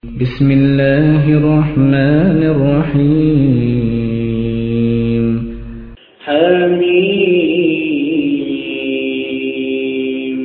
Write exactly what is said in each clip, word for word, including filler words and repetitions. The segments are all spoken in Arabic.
بسم الله الرحمن الرحيم. حميم.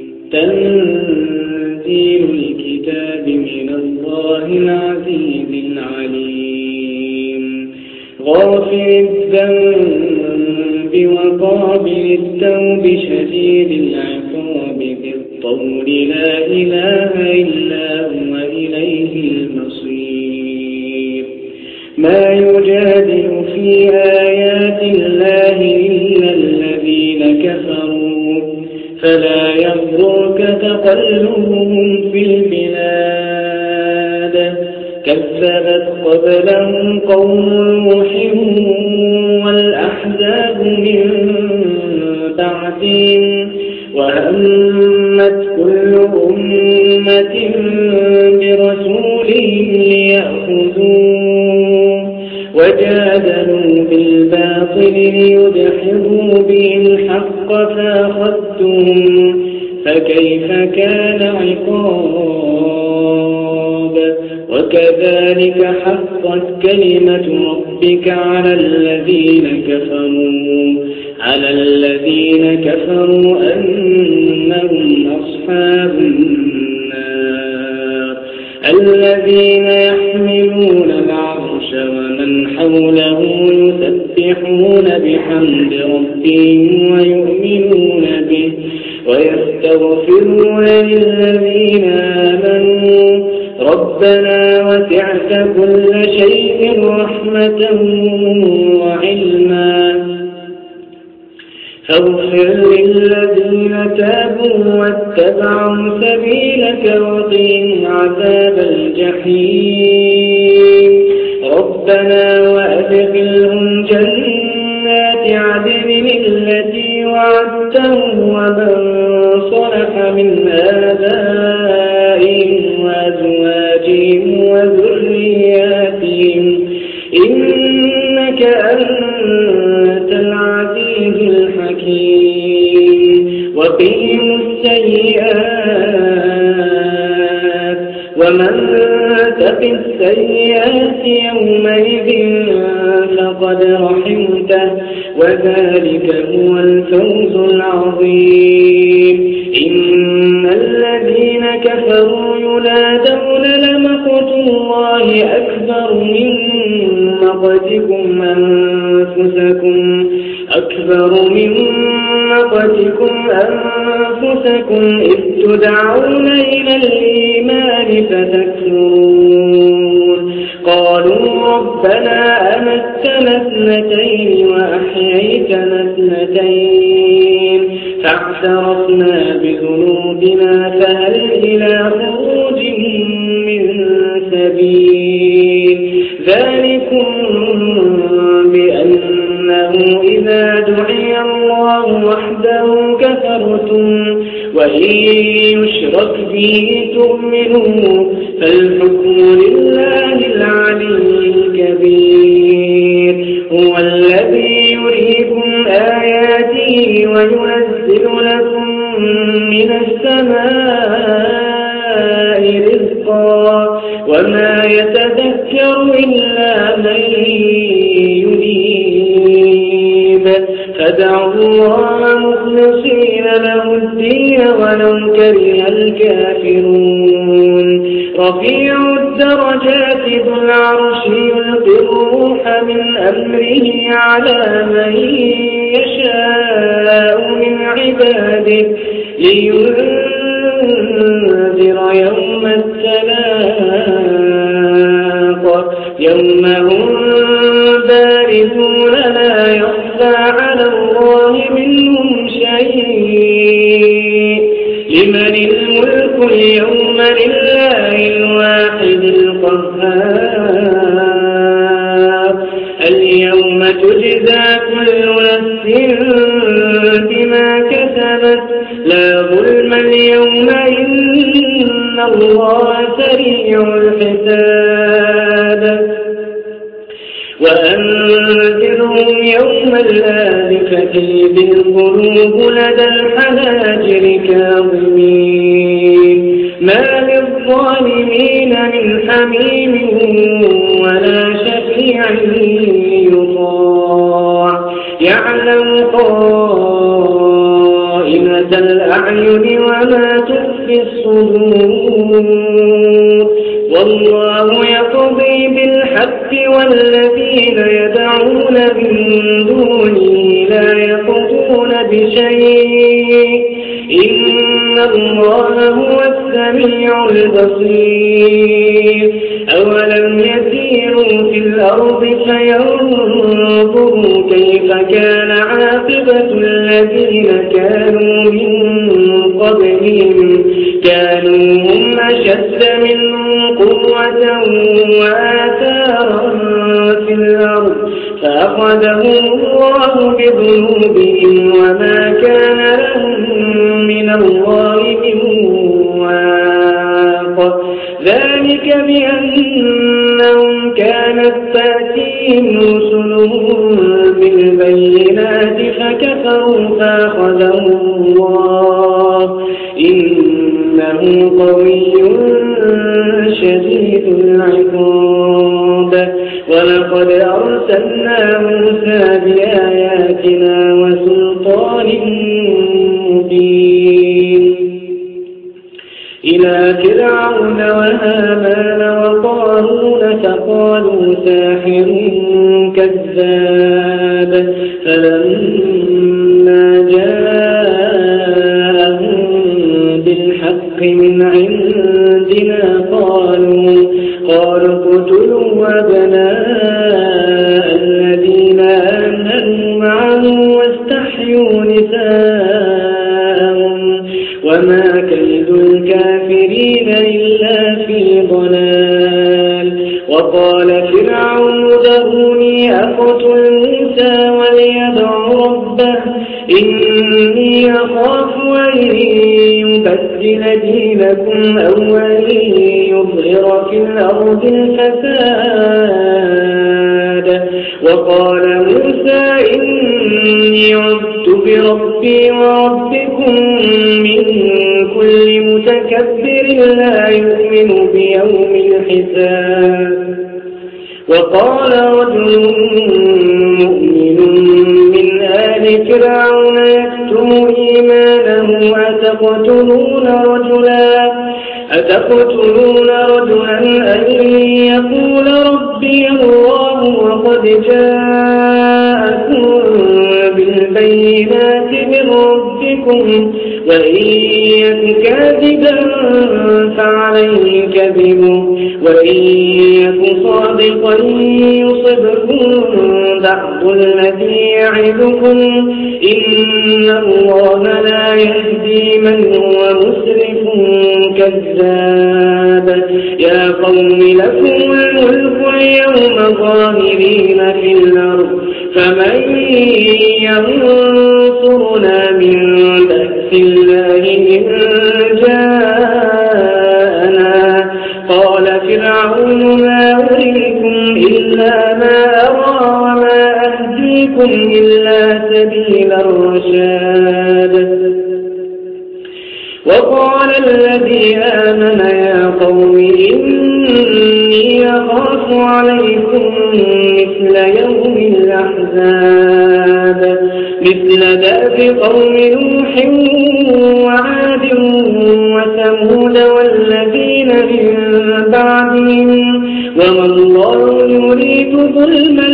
تنزيل الكتاب من الله العزيز العليم. غافر الذنب وقابل التوب شديد العقاب ذي الطول لا إله إلا هو إليه المصير. ما يجادل في آيات الله إلا الذين كفروا فلا يغرك تقلبهم في البلاد. كذبت قبلهم قوم نوح والأحزاب من بعدهم وهمت كل أمة برسولهم ليأخذوه وجادلوا بالباطل ليدحضوا به الحق فأخذتهم فكيف كان عقاب. وكذلك حقت كلمة ربك على الذين كفروا على الذين كفروا أنهم أصحاب النار الذين يحملون العرش ومن حوله يسبحون بحمد ربهم ويؤمنون به ويستغفرون للذين آمنوا ربنا وسعت كل شيء رحمة وعلما فاغفر للذين تابوا واتبعوا سبيلك وقهم عذاب الجحيم. ربنا وأدخلهم جنات عدن التي وعدتهم ومن صلح من آبائهم وأزواجهم وذرياتهم إنك أنت العزيز الحكيم. وقهم السيئات ومن تق السيئات يومئذ فقد رحمته وذلك هو الفوز العظيم. إن الذين كفروا ينادون لمقت الله أكبر من مقتكم أنفسكم أكبر من مقتكم أنفسكم إذ تدعون إلى الإيمان فتكفرون. قالوا ربنا أمتنا اثنتين وأحييتنا اثنتين فاعترفنا بذنوبنا فهل إلى خروج من سبيل. ذلكم بأنه إذا دعي الله وحده كفرتم وإن يشرك به تؤمنوا فالحكم لله العلي الكبير. هو الذي يريكم آياته وينزل لكم من السماء رزقا وما يتذكر إلا من ينيب. فادعوا الله مخلصين له الدين ولو كره الكافرون. رفيع الدرجات ذو العرش يلقي الروح من أمره على من يشاء من عباده لينذر يوم التلاق يوم هم بارزون لا يخفى على الله منهم شيء. لمن الملك اليوم لله الواحد القهار. اليوم تجزى كل نفس بما كسبت لا ظلم اليوم إن الله سريع الحساب. وأنذرهم يوم الآزفة إذ القلوب لدى الحناجر كاظمين ما للظالمين من حميم ولا شفيع يطاع يعلم خائنة الأعين وما تخفي الصدور والله يقضي بالحق والذين يدعون من دونه لا يقضون بشيء إن الله هو السميع البصير أولم يسيروا في الأرض فينظروا كيف كان عاقبة الذين كانوا من قبلهم كانوا هم أشد منهم قوة وآثارا في الأرض فأخذهم الله بذنوبهم وما كان لهم من الله من واق ذلك بأنهم كانت تأتيهم رسلهم بالبينات فكفروا فأخذهم الله إنه قوي شديد العقاب ولقد أرسلنا موسى بآياتنا وسلطان مبين إلى فرعون وهامان وقارون فقالوا ساحر كذاب فلما جاءهم بالحق من عندنا قالوا قالوا اقتلوا أبناء الذين آمنوا معه واستحيوا نساءهم وما كيد الكافرين إلا في ضلال وقال فرعون ذروني أقتل موسى وليدع ربه إني أخاف أن يبدل دينكم أو أن يظهر في الأرض الفساد وقال موسى إني عذت بربي وربكم من كل متكبر لا يؤمن بيوم الحساب وقال رجل مؤمن من آل فرعون يكتم إيمانه أتقتلون رجلا أتقتلون رجلا أن يقول ربي الله وقد جاءكم بالبينات من ربكم وإن يك كاذبا فعليه كذبه وإن يك صادقا يصبكم بعض الذي يعدكم إن الله لا يهدي من هو مسرف كذاب يا قوم لكم الملك اليوم ظاهرين في الأرض فمن ينصرنا من بأس الله إن جاءنا قال فرعون ما أريكم إلا ما أرى وما أهديكم إلا سبيل الرشاد وقال الذي آمن يا قوم إني أخاف عليكم مثل يوم الأحزاب مثل دأب قوم نوح وعاد وثمود والذين من بعدهم وما الله يريد ظلما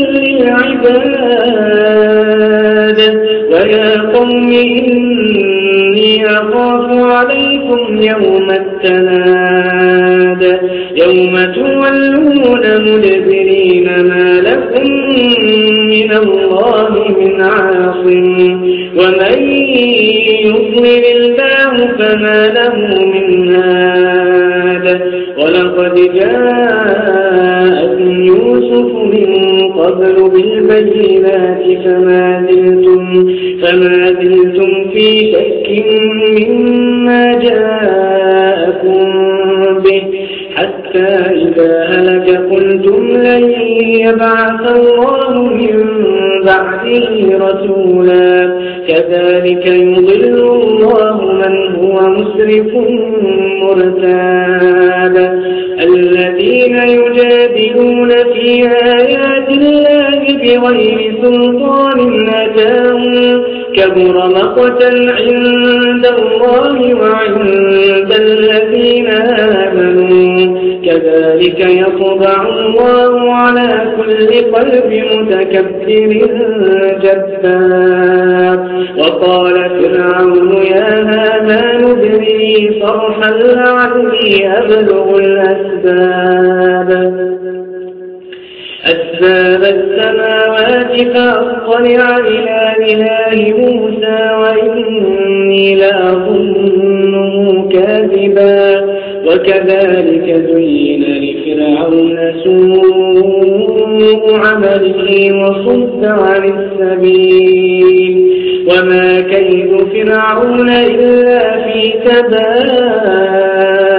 للعباد ويا قوم إني أخاف عليكم يوم التناد يوم تولون مدبرين ما لكم من الله من عاصم ومن يضلل الله فما له من هاد ولقد جاءكم يوسف من قبل بالبينات فما زلتم فما زلتم في شك مما جاءكم به حتى إذا هلك قلتم لن يبعث الله من بعده رسولا كذلك يضل الله من هو وهو مسرف مرتاب الذين يجادلون في آيات الله بغير سلطان أتاهم كبر مقتا عند الله وعند الذين آمنوا كذلك يطبع الله على كل قلب متكبر جبار وقال فرعون يا هامان ابن لي صرحا لعلي أبلغ الأسباب أسباب السماوات فأطلع إلى إله موسى وإني لأظنه كاذبا وكذلك زين لفرعون سوء عمله وصد عن السبيل وما كيد فرعون إلا في تباب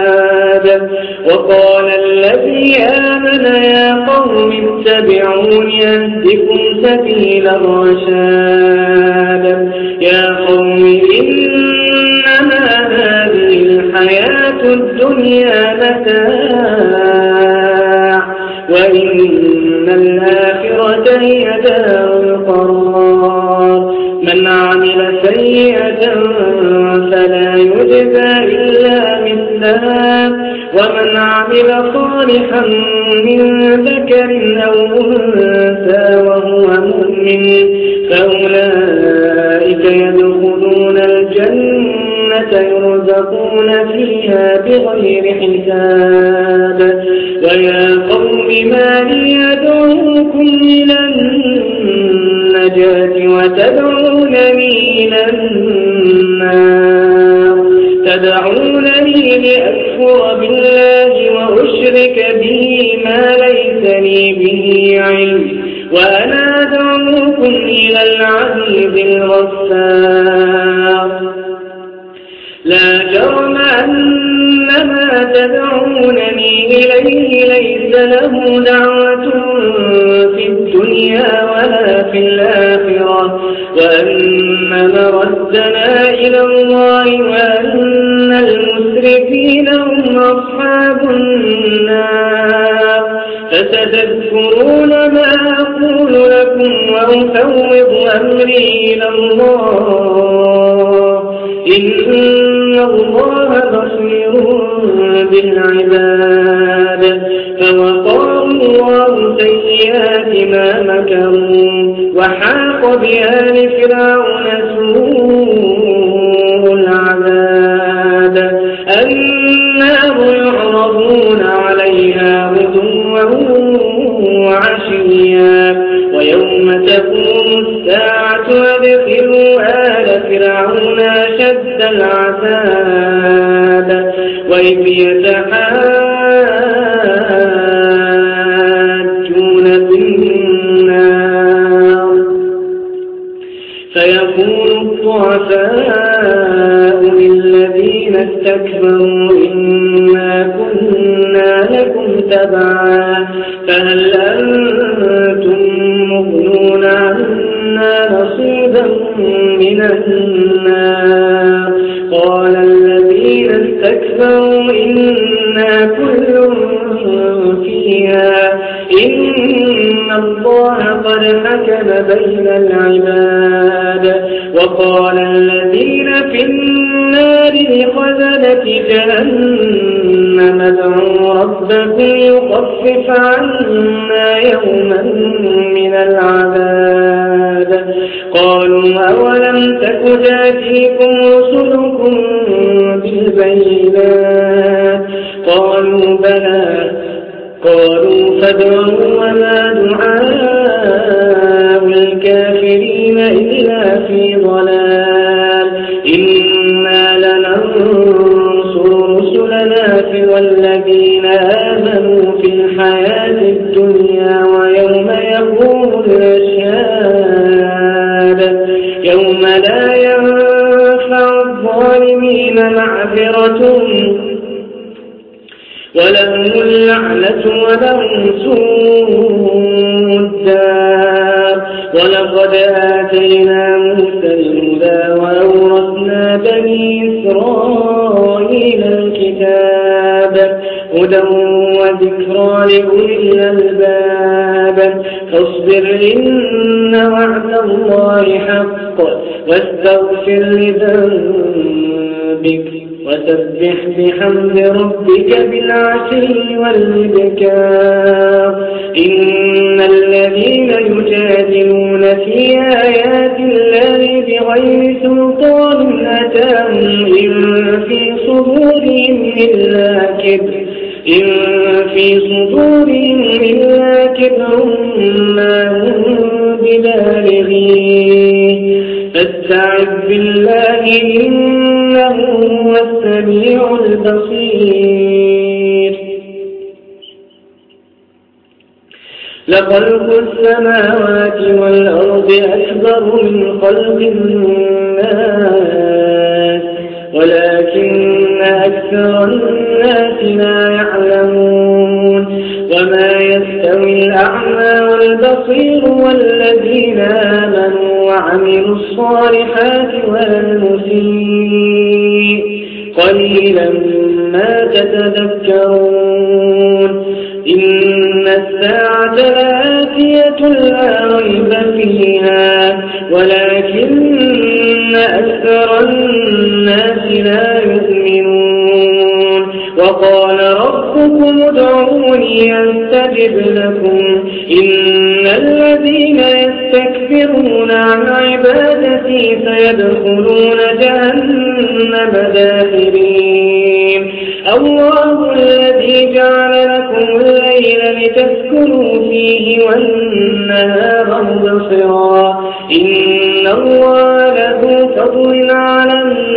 وقال الذي آمن يا قوم اتبعون يهدكم سبيل الرشاد يا قوم إنما هذه الحياة الدنيا متاع وإن الآخرة هي دار القرار من عمل سيئة فلا يجزى إلا مثلها ومن عمل صالحا من ذكر أو أنثى وهو مؤمن فأولئك يدخلون الجنة يرزقون فيها بغير حساب ويا قوم ما لي أدعوكم إلى النجاة وتدعونني إلى النار تدعونني لأكفر بالله وأشرك به ما ليس لي به علم وأنا أدعوكم إلى العزيز الغفار لا جرم أن ما تدعونني إليه ليس له دعوة في الدنيا ولا في الآخرة وأن مردنا إلى الله وأن المسرفين هم أصحاب النار فستذكرون ما أقول لكم وأفوض أمري إلى الله إن الله بصير بالعباد فوقاه الله سيئات ما مكروا وحاق بآل فرعون سوء العذاب النار يعرضون عليها غدوا وعشيا ويوم تقوم الساعة أدخلوا آل فرعون أشد العذاب وإذ يتحاجون في النار فيقول الضعفاء للذين استكبروا إنا كنا لكم تبعا فهل أنتم مغنون عنا نصيبا من النار قال الذين استكبروا إنا كل فيها إن الله قد حكم بين العباد وقال الذين في النار لخزنة جهنم ادعوا ربكم يخفف عنا يوما من العذاب قالوا أولم تك تأتيكم رسلكم بالبينات قالوا بلى قالوا فادعوا وما دعاء الكافرين إلا في ضلال إنا لننصر رسلنا والذين آمنوا في الحياة الدنيا ويوم يقوم الأشهاد يوم لا ينفع الظالمين معذرتهم ولهم اللعنة ولهم سوء الدار ولقد آتينا موسى الهدى وأورثنا بني إسرائيل الكتاب هدى وذكرى لأولي الألباب فاصبر إن وعد الله حق واستغفر لذنبك وسبح بحمد ربك بالعشي والإبكار إن الذين يجادلون في آيات الله بغير سلطان أتاهم إن في صدورهم إلا كبر إن في صدورهم إلا كبر ما هم ببالغيه فاستعذ بالله إنه هو السميع البصير لخلق السماوات والأرض أكبر من خلق الناس ولكن أكثر الناس لا يعلمون وما يستوي الأعمى والبصير والذين آمنوا وعملوا الصالحات والمسيء قليلا ما تتذكرون إن الساعة لآتية لا ريب فيها ولكن أكثر الناس لا يؤمنون وقال ربكم ادعوني أستجب لكم إن الذين يستكبرون عن عبادتي سيدخلون جهنم داخرين الله الذي جعل لكم الليل لتسكنوا فيه والنهار مبصرا إن الله له فضل على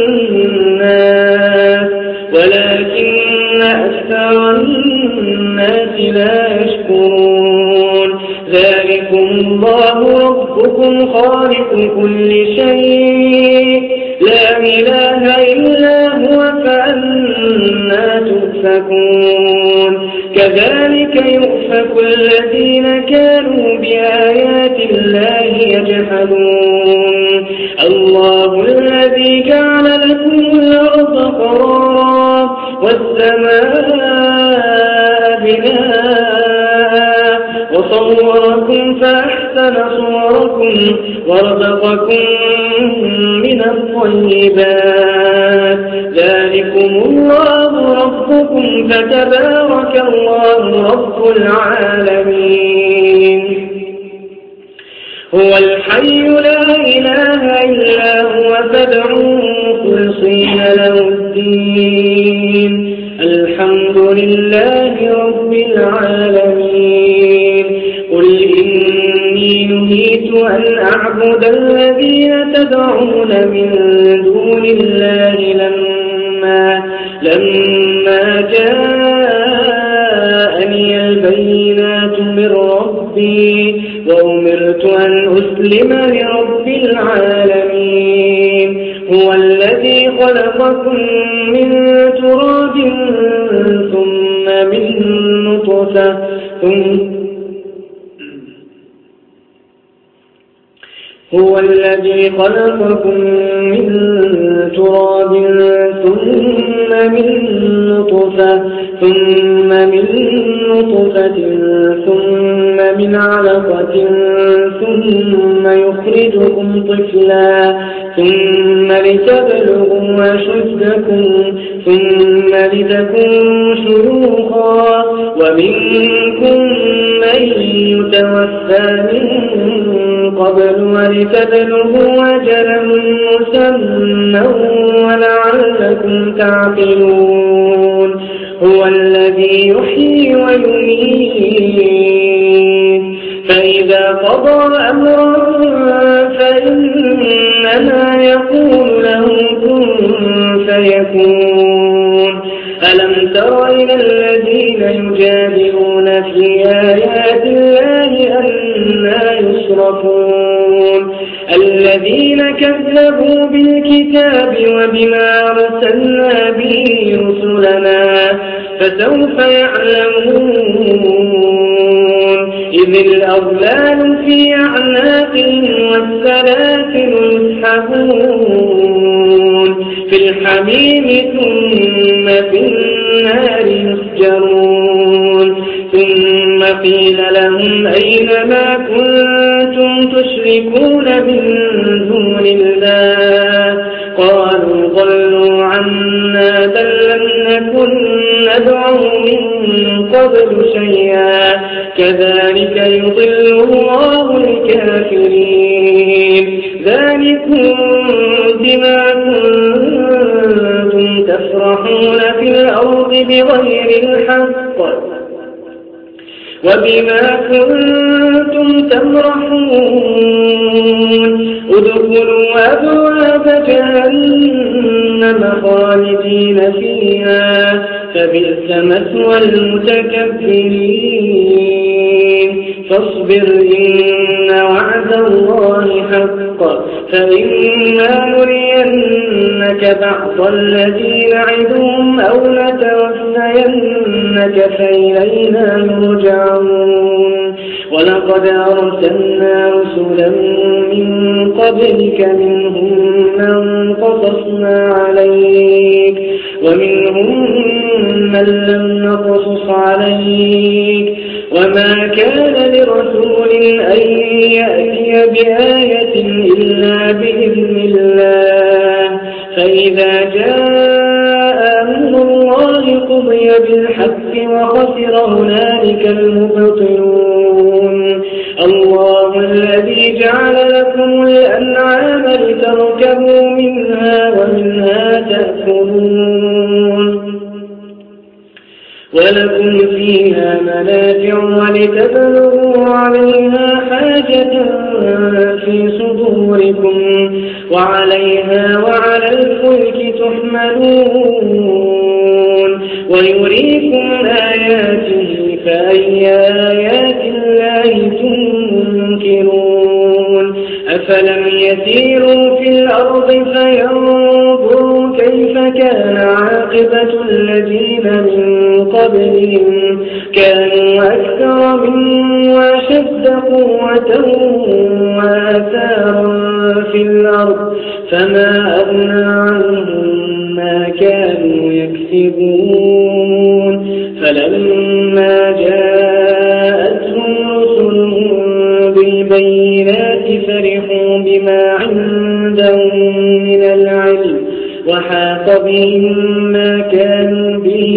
الناس ولكن أكثر الناس لا يشكرون ذلكم الله ربكم خالق كل شيء لا إله إلا هو فأنا تؤفكون كذلك يؤفك الذين كانوا بآيات الله يجحدون الله الذي جعل لكم الأرض قرارا والسماء بناء وصوركم فأحسن صوركم ورزقكم من الطيبات ذلكم الله ربكم فتبارك الله رب العالمين هو الحي لا إله إلا هو فادعوه مخلصين له الدين الحمد لله رب العالمين قل إني نهيت أن أعبد الذين تدعون من دون الله لما لما جاءني البينات من ربي وأمرت أن أسلم لرب العالمين هو الذي خلقكم من تراب ثم من نطفة ثم هو الذي خلقكم من تراب ثم من نطفة ثم من نطفة ثم من علقة ثم يخرجكم طفلا ثم لتبلغوا أشدكم ثم لتكونوا شيوخا ومنكم من يتوفى من قبل ولتبلغوا أجلا مسمى ولعلكم تعقلون هو الذي يحيي ويميت فإذا قضى أمرا فإنما يقول له كن فيكون ألم تر إلى الذين يجادلون في آيات الله أنى يصرفون الذين كذبوا بالكتاب وبما أرسلنا به رسلنا فسوف يعلمون إذ الأغلال في أعناقهم والسلاسل يسحبون في الحميم ثم في النار يسجرون ثم قيل لهم أين ما كنتم تشركون من دون الله قالوا ضلوا عنا بل لم نكن ندعو من قبل شيئا كذلك يضل الله الكافرين ذلكم بما كنتم تفرحون في الأرض بغير الحق وبما كنتم تمرحون ادخلوا أبواب جهنم خالدين فيها فبئس مثوى المتكبرين فاصبر إن وعد الله حق فإما نرينك بعض الذي نعدهم أو نتوفينك فإلينا يرجعون ولقد أرسلنا رسلا من قبلك منهم من قصصنا عليك ومنهم من لم نقصص عليك وما كان لرسول أن يأتي بآية إلا بإذن الله فإذا جاء أمر الله قضي بالحق وخسر هنالك المبطلون الله الذي جعل لكم الأنعام لتركبوا منها ومنها تأكلون ولكم فيها منافع ولتبلغوا عليها حاجة في صدوركم وعليها وعلى الفلك تحملون ويريكم آياته فأي آيات الله تنكرون أفلم يسيروا في الأرض فينظروا كيف كان عاقبة الذين من قبلهم كانوا أكثر منهم وأشد قوة وآثارا في الأرض فما أغنى عنهم ما كانوا يكسبون فلما جاءتهم رسلهم بالبينات فرحوا بما عندهم من العلم وحاق بهم ما كانوا به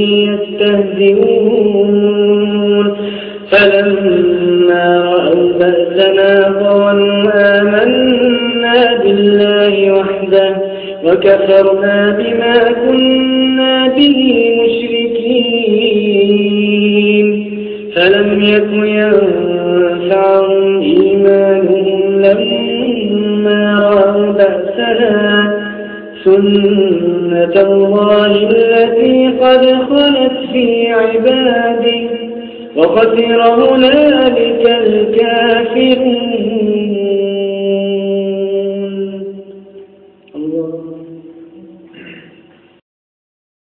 يستهزئون فلما رأوا بأسنا قالوا آمنا بالله وحده وكفرنا بما كنا به مشركين فلم يك ينفعهم إيمانهم لما رأوا بأسنا سنة الله التي قد خلت في عباده وخسر هنالك الكافرون